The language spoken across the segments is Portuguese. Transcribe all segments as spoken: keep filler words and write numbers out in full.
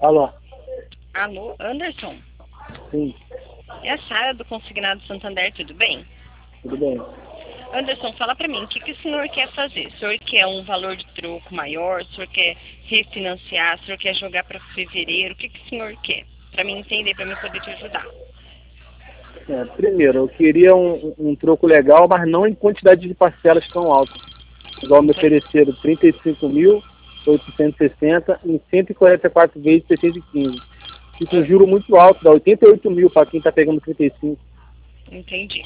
Alô? Alô, Anderson? Sim, É a Sara do Consignado Santander, tudo bem? tudo bem. Anderson, fala pra mim, o que, que o senhor quer fazer? O senhor quer um valor de troco maior? O senhor quer refinanciar? O senhor quer jogar para fevereiro? O que, que o senhor quer? Pra mim entender, pra mim poder te ajudar. É, primeiro, eu queria um, um troco legal, mas não em quantidade de parcelas tão alta. Igual me ofereceram trinta e cinco mil oitocentos e sessenta em cento e quarenta e quatro vezes seiscentos e quinze. Fica um juro muito alto, dá oitenta e oito mil para quem está pegando trinta e cinco. Entendi.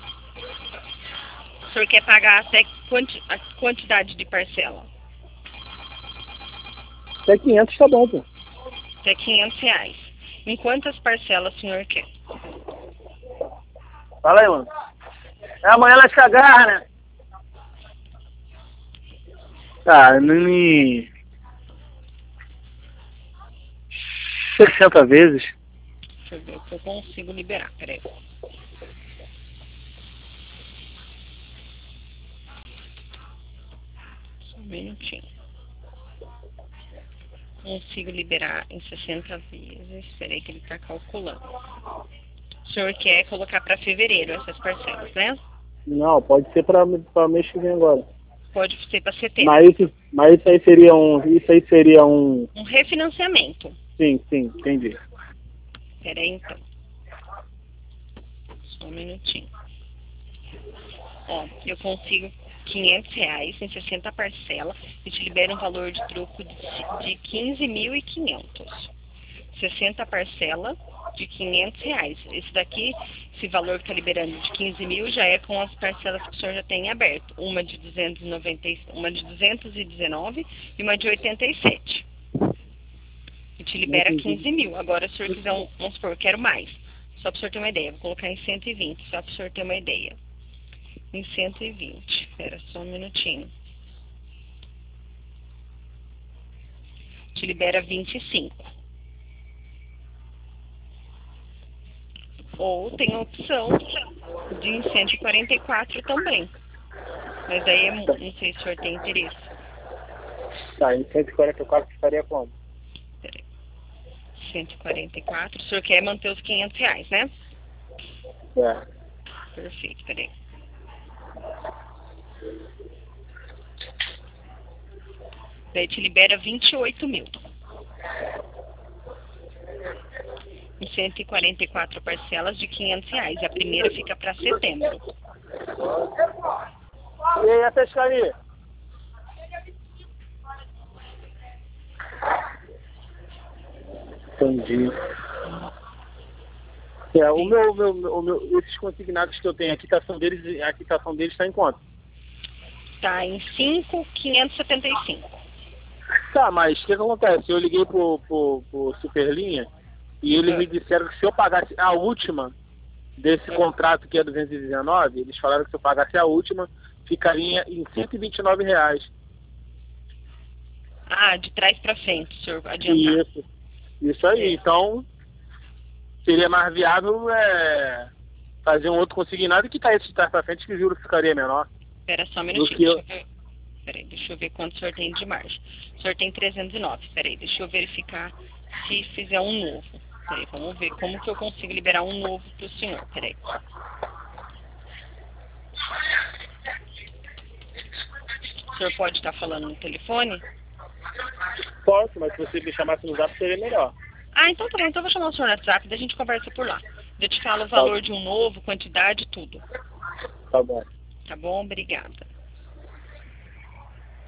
O senhor quer pagar até quanti a quantidade de parcela? Até quinhentos tá bom, pô. Até quinhentos reais. Em quantas parcelas o senhor quer? Fala aí, mano. É, amanhã elas cagarram, né? Ah, em sessenta vezes. Deixa eu ver o que eu consigo liberar, peraí. Só um minutinho. Consigo liberar em sessenta vezes. Esperei que ele está calculando. O senhor quer colocar para fevereiro essas parcelas, né? Não, pode ser para mês que vem agora. Pode ser para setembro. Mas isso, mas isso aí seria um. Isso aí seria um. Um refinanciamento. Sim, sim, entendi. Peraí então. Só um minutinho. Ó, eu consigo quinhentos reais em sessenta parcelas e te libero um valor de troco de, de quinze mil e quinhentos. sessenta parcela de quinhentos reais. Esse daqui, esse valor que está liberando de quinze mil já é com as parcelas que o senhor já tem aberto. Uma de duzentos e noventa, uma de duzentos e dezenove e uma de oitenta e sete. E te libera quinze mil. Agora, se o senhor quiser, um, vamos supor, eu quero mais. Só para o senhor ter uma ideia. Vou colocar em cento e vinte, só para o senhor ter uma ideia. Em cento e vinte. Espera só um minutinho. Te libera vinte e cinco. Ou tem a opção de em cento e quarenta e quatro também. Mas aí é, não sei se o senhor tem interesse. Tá, em cento e quarenta e quatro ficaria como? Peraí. cento e quarenta e quatro. O senhor quer manter os quinhentos reais, né? É. Perfeito, peraí. Daí te libera vinte e oito mil. Em cento e quarenta e quatro parcelas de quinhentos reais. A primeira fica para setembro. E aí, a pescaria? Entendi. É, o meu, meu, o meu, esses consignados que eu tenho, a quitação deles, a quitação deles está em quanto? Tá em cinco mil quinhentos e setenta e cinco. Tá, mas o que, que acontece? Eu liguei pro, pro, pro Superlinha e eles me disseram que se eu pagasse a última desse contrato que é duzentos e dezenove, eles falaram que se eu pagasse a última, ficaria em cento e vinte e nove reais. Ah, de trás para frente, senhor, adiantar. Isso, isso aí. É. Então, seria mais viável é, fazer um outro consignado e quitar esse de trás para frente, que o juro ficaria menor. Espera só um Do minutinho, que eu... deixa eu ver. Peraí, deixa eu ver quanto o senhor tem de margem. O senhor tem trezentos e nove. Peraí, deixa eu verificar se fizer um novo. Peraí, vamos ver como que eu consigo liberar um novo para o senhor. Peraí. O senhor pode estar falando no telefone? Posso, mas se você me chamasse no zap seria melhor. Ah, então tá bom. Então eu vou chamar o senhor no WhatsApp, daí a gente conversa por lá. Eu te falo o valor de um novo, quantidade, tudo. Tá bom. Tá bom? Obrigada.